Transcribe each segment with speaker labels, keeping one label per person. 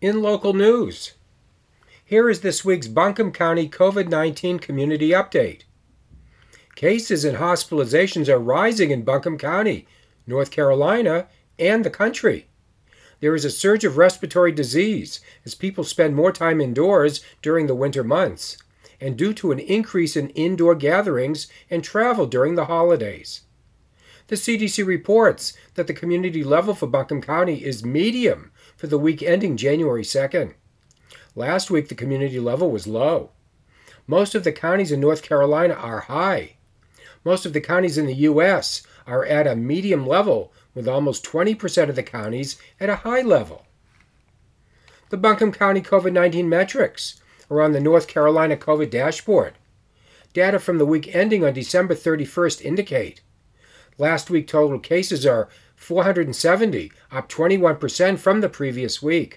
Speaker 1: In local news, here is this week's Buncombe County COVID-19 community update. Cases and hospitalizations are rising in Buncombe County, North Carolina, and the country. There is a surge of respiratory disease as people spend more time indoors during the winter months, and due to an increase in indoor gatherings and travel during the holidays. The CDC reports that the community level for Buncombe County is medium for the week ending January 2nd. Last week, the community level was low. Most of the counties in North Carolina are high. Most of the counties in the U.S. are at a medium level, with almost 20% of the counties at a high level. The Buncombe County COVID-19 metrics are on the North Carolina COVID dashboard. Data from the week ending on December 31st indicate last week total cases are 470, up 21% from the previous week.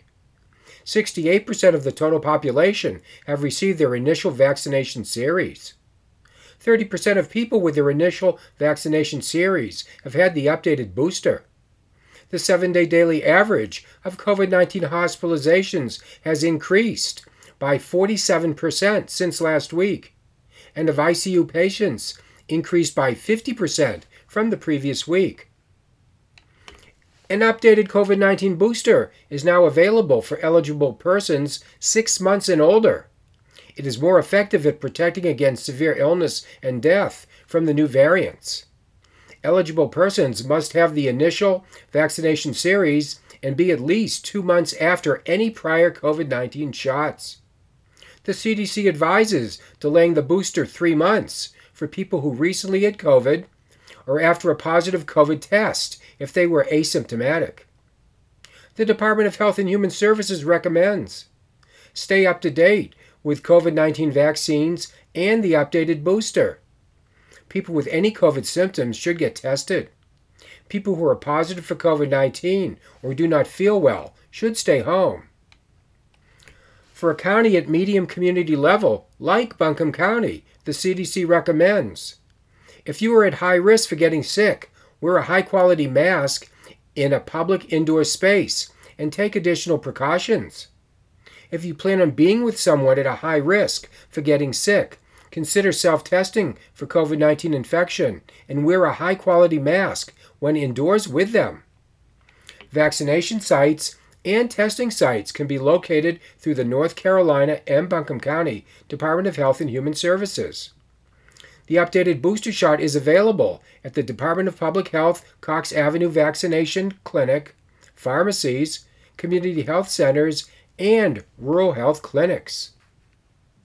Speaker 1: 68% of the total population have received their initial vaccination series. 30% of people with their initial vaccination series have had the updated booster. The 7-day daily average of COVID-19 hospitalizations has increased by 47% since last week, and of ICU patients increased by 50% from the previous week. An updated COVID-19 booster is now available for eligible persons 6 months and older. It is more effective at protecting against severe illness and death from the new variants. Eligible persons must have the initial vaccination series and be at least 2 months after any prior COVID-19 shots. The CDC advises delaying the booster 3 months for people who recently had COVID or after a positive COVID test if they were asymptomatic. The Department of Health and Human Services recommends stay up to date with COVID-19 vaccines and the updated booster. People with any COVID symptoms should get tested. People who are positive for COVID-19 or do not feel well should stay home. For a county at medium community level, like Buncombe County, the CDC recommends if you are at high risk for getting sick, wear a high-quality mask in a public indoor space and take additional precautions. If you plan on being with someone at a high risk for getting sick, consider self-testing for COVID-19 infection and wear a high-quality mask when indoors with them. Vaccination sites and testing sites can be located through the North Carolina and Buncombe County Department of Health and Human Services. The updated booster shot is available at the Department of Public Health Cox Avenue Vaccination Clinic, pharmacies, community health centers, and rural health clinics.